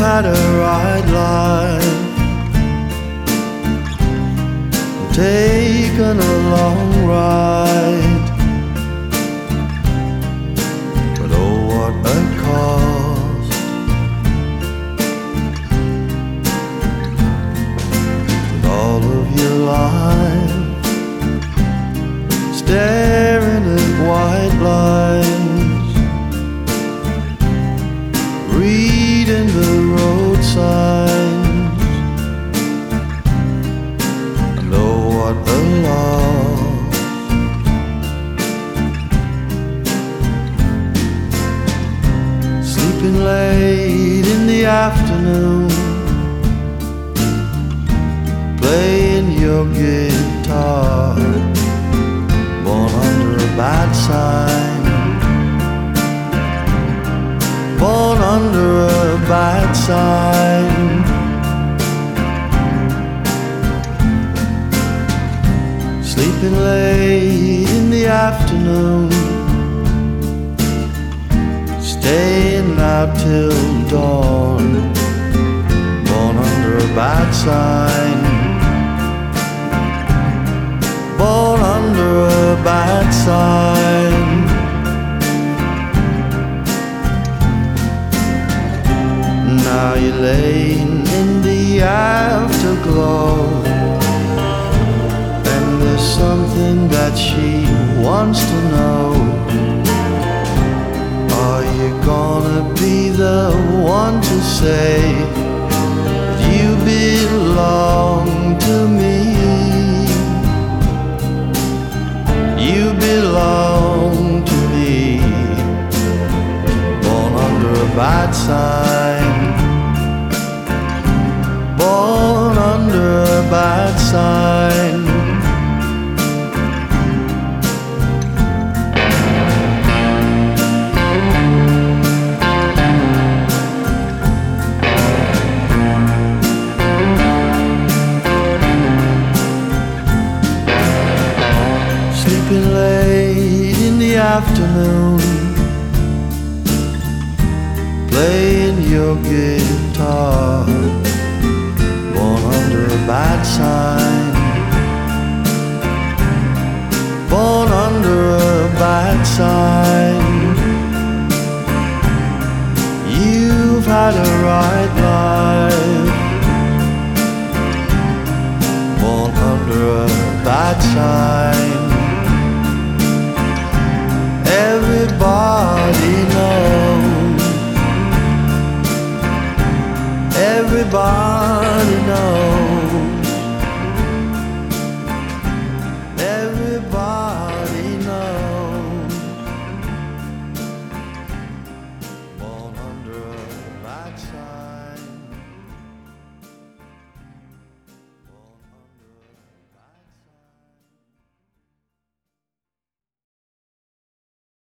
had a right life, taken a long ride, but oh what a cost. With all of your life staring at white lines, reading the road signs, and oh what a loss. Sleeping late in the afternoon, playing your guitar, born under a bad sign, born under a bad sign. Sleeping late in the afternoon, staying out till dawn, born under a bad sign, born under a bad sign. Now you're laying in the afterglow, and there's something that she wants to know. Are you gonna be the one to say that you belong to me? You belong to me, born under a bad sign, born under a bad sign. Sleeping late in the afternoon, playing your guitar, born under a bad sign, born under a bad sign. You've had a right life, born under a bad sign.